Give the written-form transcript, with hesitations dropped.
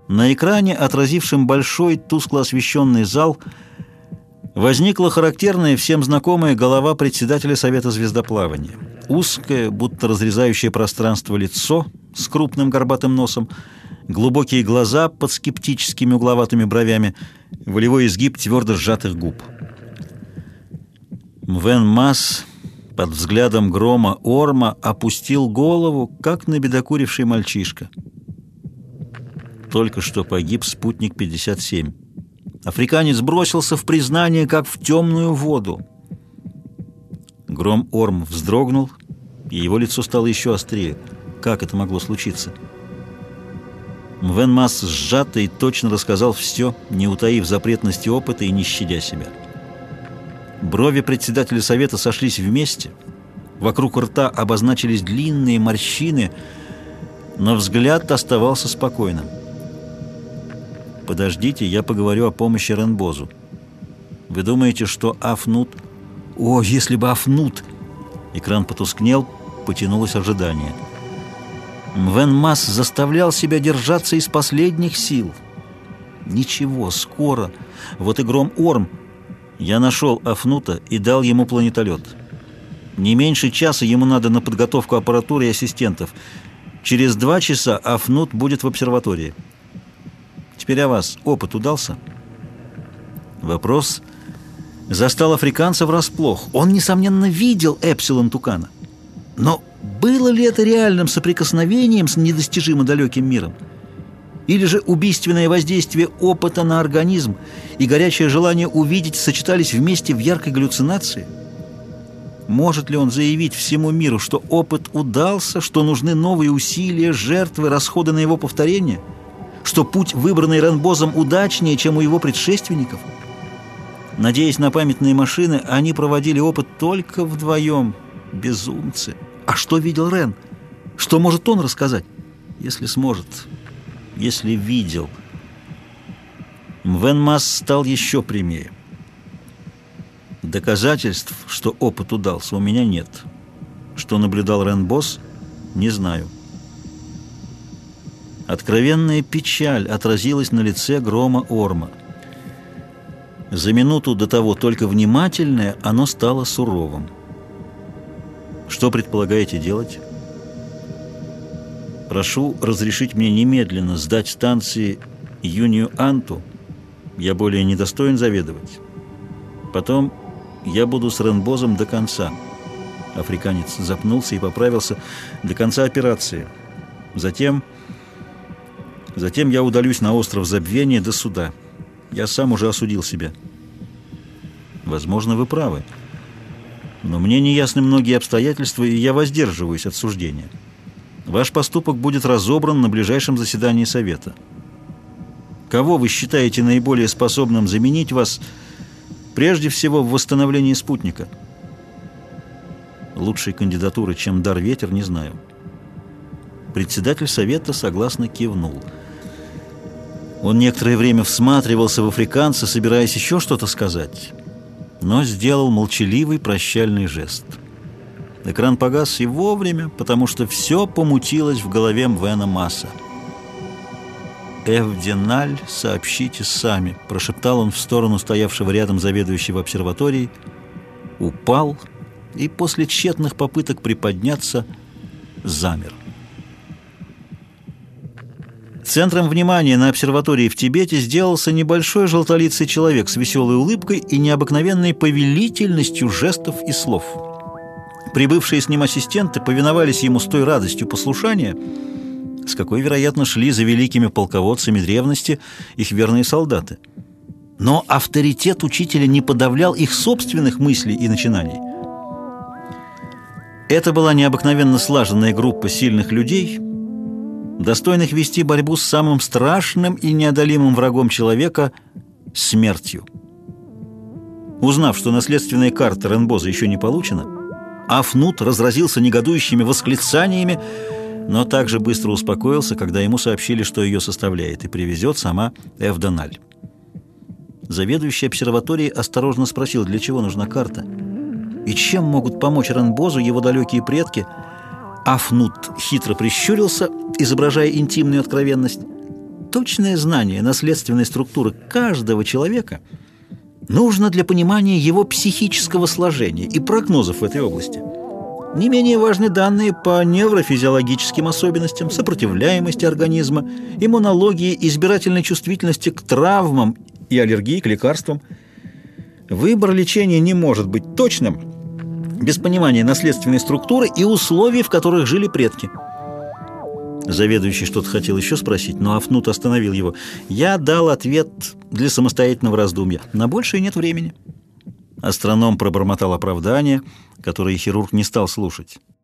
На экране, отразившем большой, тускло освещенный зал, возникла характерная, всем знакомая голова председателя Совета звездоплавания. Узкое, будто разрезающее пространство лицо с крупным горбатым носом, глубокие глаза под скептическими угловатыми бровями, волевой изгиб твердо сжатых губ. Мвен Масс под взглядом Грома Орма опустил голову, как набедокуривший мальчишка. Только что погиб спутник 57. Африканец бросился в признание, как в темную воду. Гром Орм вздрогнул, и его лицо стало еще острее. Как это могло случиться? Мвен Масс сжато и точно рассказал все, не утаив запретности опыта и не щадя себя. Брови председателя совета сошлись вместе, вокруг рта обозначились длинные морщины, но взгляд оставался спокойным. «Подождите, я поговорю о помощи Ренбозу. Вы думаете, что Афнут...» «О, если бы Афнут...» Экран потускнел, потянулось ожидание. Мвен Масс заставлял себя держаться из последних сил. «Ничего, скоро. Вот и Гром Орм. Я нашел Афнута и дал ему планетолет. Не меньше часа ему надо на подготовку аппаратуры и ассистентов. Через 2 часа Афнут будет в обсерватории. Теперь о вас. Опыт удался?» Вопрос застал африканца врасплох. Он, несомненно, видел Эпсилон Тукана. Но было ли это реальным соприкосновением с недостижимо далеким миром? Или же убийственное воздействие опыта на организм и горячее желание увидеть сочетались вместе в яркой галлюцинации? Может ли он заявить всему миру, что опыт удался, что нужны новые усилия, жертвы, расходы на его повторение, что путь, выбранный Ренбозом, удачнее, чем у его предшественников? Надеясь на памятные машины, они проводили опыт только вдвоем. Безумцы! А что видел Рен? Что может он рассказать? Если сможет, если видел. Мвен Масс стал еще прямее. Доказательств, что опыт удался, у меня нет. Что наблюдал Ренбоз, не знаю. Откровенная печаль отразилась на лице Грома Орма. За минуту до того только внимательное, оно стало суровым. Что предполагаете делать? Прошу разрешить мне немедленно сдать станции Юнию Анту. Я более недостоин заведовать. Потом я буду с Ренбозом до конца. Африканец запнулся и поправился. До конца операции. Затем я удалюсь на остров Забвения до суда. Я сам уже осудил себя. Возможно, вы правы. Но мне не ясны многие обстоятельства, и я воздерживаюсь от суждения. Ваш поступок будет разобран на ближайшем заседании Совета. Кого вы считаете наиболее способным заменить вас, прежде всего, в восстановлении спутника? Лучшей кандидатуры, чем Дар-Ветер, не знаю. Председатель Совета согласно кивнул. Он некоторое время всматривался в африканца, собираясь еще что-то сказать, но сделал молчаливый прощальный жест. Экран погас и вовремя, потому что все помутилось в голове Мвена Масса. «Эвденаль, сообщите сами», — прошептал он в сторону стоявшего рядом заведующего обсерваторией, упал и после тщетных попыток приподняться замер. Центром внимания на обсерватории в Тибете сделался небольшой желтолицый человек с веселой улыбкой и необыкновенной повелительностью жестов и слов. Прибывшие с ним ассистенты повиновались ему с той радостью послушания, с какой, вероятно, шли за великими полководцами древности их верные солдаты. Но авторитет учителя не подавлял их собственных мыслей и начинаний. Это была необыкновенно слаженная группа сильных людей, достойных вести борьбу с самым страшным и неодолимым врагом человека – смертью. Узнав, что наследственная карта Ренбоза еще не получена, Афнут разразился негодующими восклицаниями, но также быстро успокоился, когда ему сообщили, что ее составляет и привезет сама Эвденаль. Заведующий обсерваторией осторожно спросил, для чего нужна карта и чем могут помочь Ренбозу его далекие предки. Афнут хитро прищурился, изображая интимную откровенность. Точное знание наследственной структуры каждого человека нужно для понимания его психического сложения и прогнозов в этой области. Не менее важны данные по неврофизиологическим особенностям, сопротивляемости организма, иммунологии, избирательной чувствительности к травмам и аллергии к лекарствам. Выбор лечения не может быть точным без понимания наследственной структуры и условий, в которых жили предки. Заведующий что-то хотел еще спросить, но Афнут остановил его. «Я дал ответ для самостоятельного раздумья. На большее нет времени». Астроном пробормотал оправдание, которое хирург не стал слушать.